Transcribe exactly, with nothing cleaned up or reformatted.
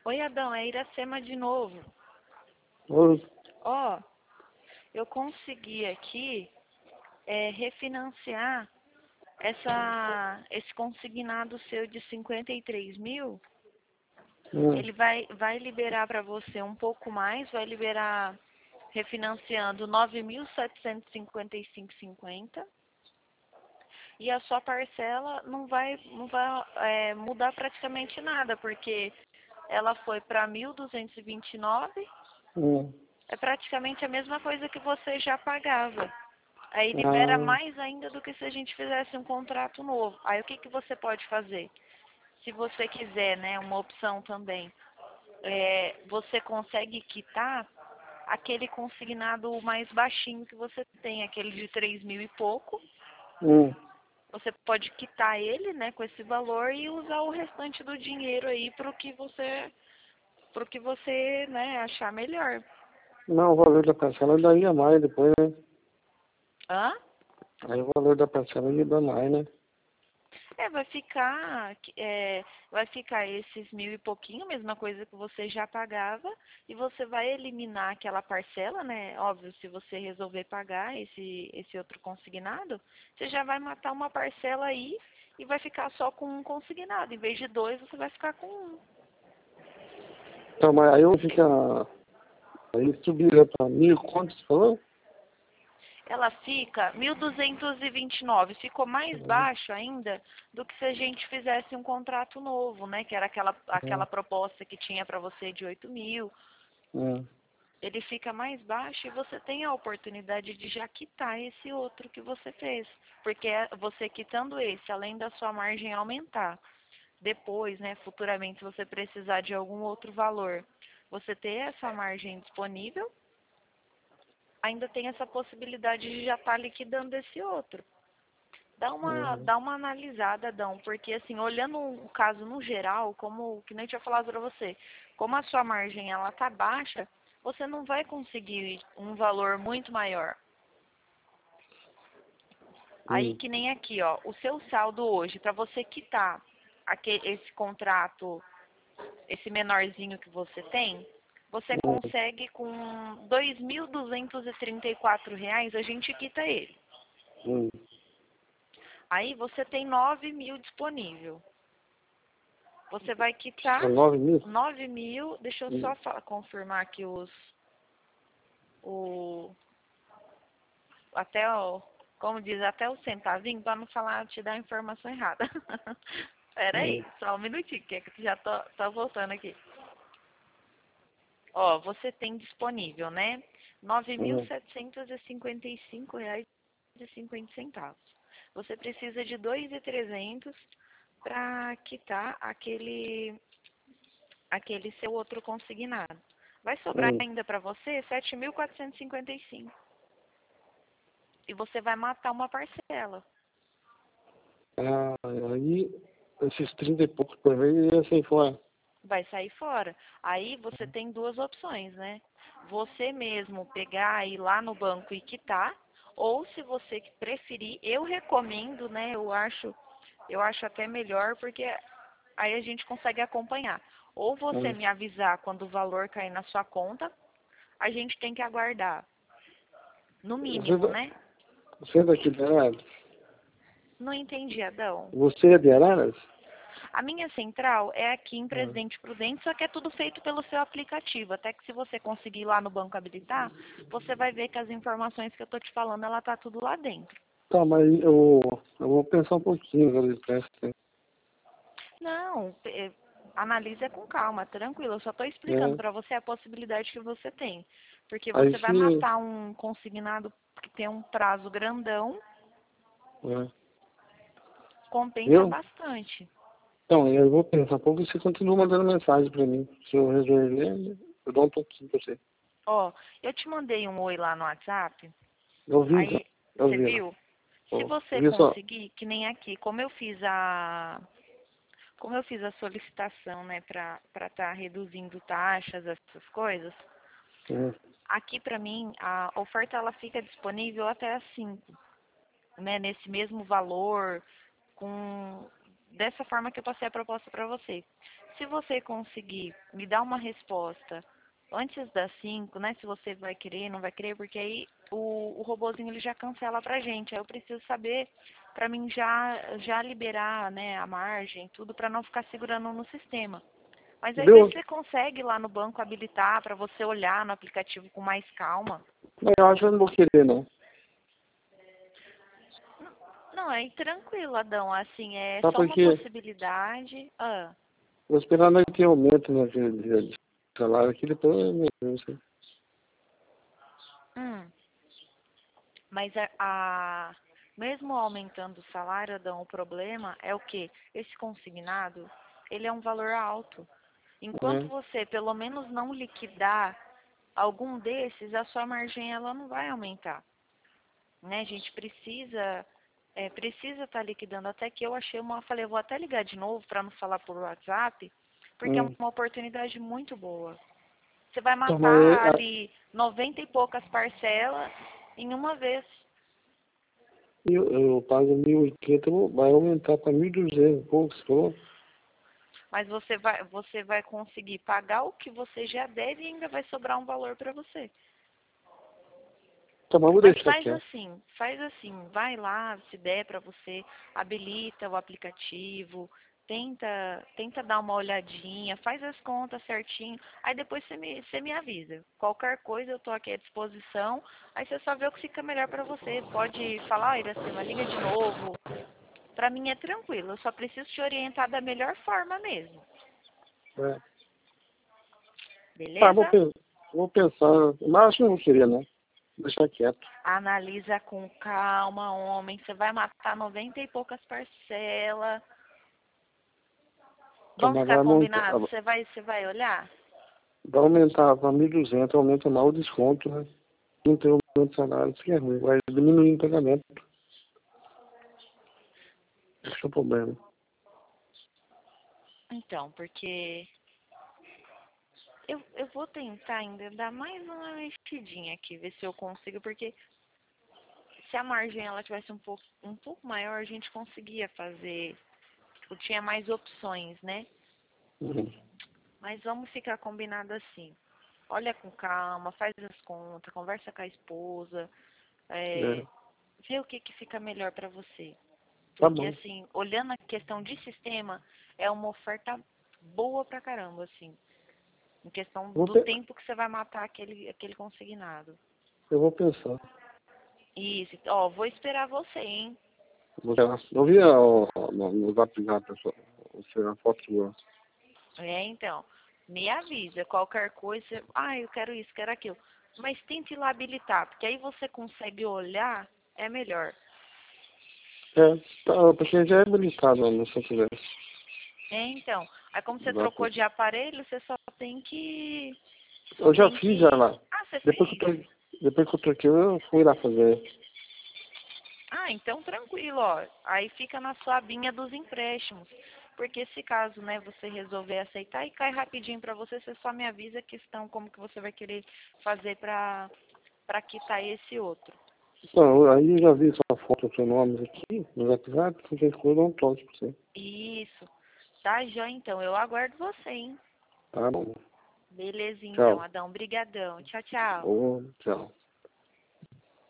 Oi, Adão, é Iracema de novo. Oi. Ó, eu consegui aqui é, refinanciar essa, esse consignado seu de cinquenta e três mil. Hum. Ele vai, vai liberar para você um pouco mais, vai liberar refinanciando nove mil setecentos e cinquenta e cinco vírgula cinquenta. E a sua parcela não vai, não vai é, mudar praticamente nada, porque ela foi para mil duzentos e vinte e nove. Hum. É praticamente a mesma coisa que você já pagava. Aí libera Ah, mais ainda do que se a gente fizesse um contrato novo. Aí o que, que você pode fazer? Se você quiser, né, uma opção também, é, você consegue quitar aquele consignado mais baixinho que você tem, aquele de três mil e pouco. hum. Você pode quitar ele, né, com esse valor e usar o restante do dinheiro aí para o que você, pro que você, né, achar melhor. Não, o valor da parcela daria mais depois, né? Hã? Aí o valor da parcela ia dar mais, né? É, vai ficar, é, vai ficar esses mil e pouquinho, mesma coisa que você já pagava, e você vai eliminar aquela parcela, né? Óbvio, se você resolver pagar esse, esse outro consignado, você já vai matar uma parcela aí e vai ficar só com um consignado. Em vez de dois, você vai ficar com um. Então, mas aí eu fica. Aí subiria pra mil, quanto você falou? Ela fica mil duzentos e vinte e nove. Ficou mais Hum. baixo ainda do que se a gente fizesse um contrato novo, né? Que era aquela, aquela Hum. proposta que tinha para você de oito mil. Hum. Ele fica mais baixo e você tem a oportunidade de já quitar esse outro que você fez. Porque você quitando esse, além da sua margem aumentar, depois, né, futuramente, se você precisar de algum outro valor, você ter essa margem disponível, ainda tem essa possibilidade de já estar liquidando esse outro. Dá uma, Hum. dá uma analisada, Dão, porque assim, olhando o caso no geral, como que nem eu tinha falado para você, como a sua margem ela tá baixa, você não vai conseguir um valor muito maior. Aí Hum. que nem aqui, ó, o seu saldo hoje, para você quitar aquele, esse contrato, esse menorzinho que você tem, você Hum. consegue com dois mil duzentos e trinta e quatro reais, a gente quita ele. Hum. Aí você tem nove mil disponível. Você vai É quitar nove mil? nove mil. Deixa eu Hum. só fa- confirmar aqui os. O, até o. Como diz, até o centavinho, para não falar, te dar a informação errada. Pera Hum. aí, só um minutinho, que eu já tô, tô voltando aqui. Ó, você tem disponível, né? Nove mil Hum. setecentos e cinquenta e cinco reais e cinquenta centavos. Você precisa de dois mil e trezentos para quitar aquele aquele seu outro consignado. Vai sobrar Hum. ainda para você sete mil quatrocentos e cinquenta e cinco. E você vai matar uma parcela. Ah, aí esses trinta e poucos por vez ia sair fora. Vai sair fora. Aí você tem duas opções, né? Você mesmo pegar, ir lá no banco e quitar, ou se você preferir, eu recomendo, né? Eu acho, eu acho até melhor, porque aí a gente consegue acompanhar. Ou você Hum. me avisar quando o valor cair na sua conta, a gente tem que aguardar. No Você, mínimo, da- né? você é daqui de Araras? Não entendi, Adão. Você é de Araras? A minha central é aqui em Hum. Presidente Prudente, só que é tudo feito pelo seu aplicativo. Até que se você conseguir ir lá no banco habilitar, você vai ver que as informações que eu tô te falando, ela tá tudo lá dentro. Tá, mas eu, eu vou pensar um pouquinho, galera. Presta, Não, eh, analisa com calma, tranquilo. Eu só tô explicando né? para você a possibilidade que você tem. Porque Aí você vai se. matar um consignado que tem um prazo grandão, É. compensa Viu? bastante. Então, eu vou pensar um pouco e você continua mandando mensagem pra mim. Se eu resolver, eu dou um toquinho pra você. Ó, eu te mandei um oi lá no WhatsApp. Eu vi, Aí, eu você vi. viu? Se Ó, você vi só. conseguir, que nem aqui, como eu fiz a, como eu fiz a solicitação, né, para para estar reduzindo taxas, essas coisas, Hum. aqui para mim a oferta ela fica disponível até às cinco, né, nesse mesmo valor, com dessa forma que eu passei a proposta para você. Se você conseguir me dar uma resposta antes das cinco, né? Se você vai querer, não vai querer, porque aí o, o robozinho ele já cancela pra gente. Aí eu preciso saber para mim já já liberar, né, a margem, tudo para não ficar segurando no sistema. Mas aí Deu. você consegue lá no banco habilitar para você olhar no aplicativo com mais calma. Mas eu acho que eu não vou querer, não. Não, é tranquilo, Adão. Assim, é Só só uma porque possibilidade. Ah, vou esperar nós ter aumento, né, de, de, de salário aqui, depois eu não sei. hum. Mas a, a- mesmo aumentando o salário, Adão, o problema é o quê? Esse consignado, ele é um valor alto. Enquanto Né? você, pelo menos, não liquidar algum desses, a sua margem ela não vai aumentar. Né? A gente precisa é, precisa estar liquidando. Até que eu achei uma, falei, eu vou até ligar de novo para não falar por WhatsApp, porque é Hum. uma oportunidade muito boa. Você vai Então, mas, matar ah, ali noventa e poucas parcelas em uma vez. eu, eu pago mil e oitenta, vai aumentar para mil e duzentos, pouco, você falou? Mas você vai, você vai conseguir pagar o que você já deve e ainda vai sobrar um valor para você. Tá bom, vou Mas deixar faz quieto. assim, faz assim, vai lá, se der para você, habilita o aplicativo, tenta, tenta dar uma olhadinha, faz as contas certinho, aí depois você me, você me avisa. Qualquer coisa eu tô aqui à disposição, aí você só vê o que fica melhor para você. Pode falar, ah, Iracema, liga de novo. Para mim é tranquilo, eu só preciso te orientar da melhor forma mesmo. É. Tá, vou, Beleza? pen- vou pensar, mas acho que não vou querer, não. Deixar quieto. Analisa com calma, homem. Você vai matar noventa e poucas parcelas. Então, Vamos mas ficar vai, montar, combinados? Você vai, você vai olhar? vai aumentar para mil e duzentos, aumenta mal o desconto, né? Não tem aumento de salário, isso que é ruim, vai diminuir o pagamento. Esse é o problema. Então, porque eu, eu vou tentar ainda dar mais uma mexidinha aqui, ver se eu consigo, porque se a margem ela tivesse um pouco, um pouco maior, a gente conseguia fazer, tipo, tinha mais opções, né? Uhum. Mas vamos ficar combinado assim. Olha com calma, faz as contas, conversa com a esposa, é, É, vê o que, que fica melhor para você. tá Porque, bom. assim, olhando a questão de sistema, é uma oferta boa pra caramba, assim. Em questão Vou do pe- tempo que você vai matar aquele, aquele consignado. eu vou pensar. Isso, ó, vou esperar você, hein? Vou pegar- Eu vi ó, no, no Zap Zap pessoal, você, a foto sua. É, então, me avisa, qualquer coisa, você- ah, eu quero isso, quero aquilo. Mas tente lá habilitar, porque aí você consegue olhar, é melhor. É, tá, porque já é habilitado no se eu tivesse. É, então, aí como você Zap. trocou de aparelho, você só tem que, só Eu já tem fiz já que, lá. ah, você Depois que fez? eu, troquei- depois que eu troquei, eu fui lá fazer. Ah, então tranquilo, ó. Aí fica na sua abinha dos empréstimos. Porque se caso, né, você resolver aceitar e cai rapidinho pra você, você só me avisa a questão como que você vai querer fazer pra para quitar esse outro. Não, aí eu já vi sua foto, seu nome aqui, no Zap Zap, qualquer coisa eu dou um toque pra você. Isso. Tá, já então. Eu aguardo você, hein? Tá bom. Beleza, então, Tchau. Adão. Brigadão. Tchau, tchau. Ô, tchau.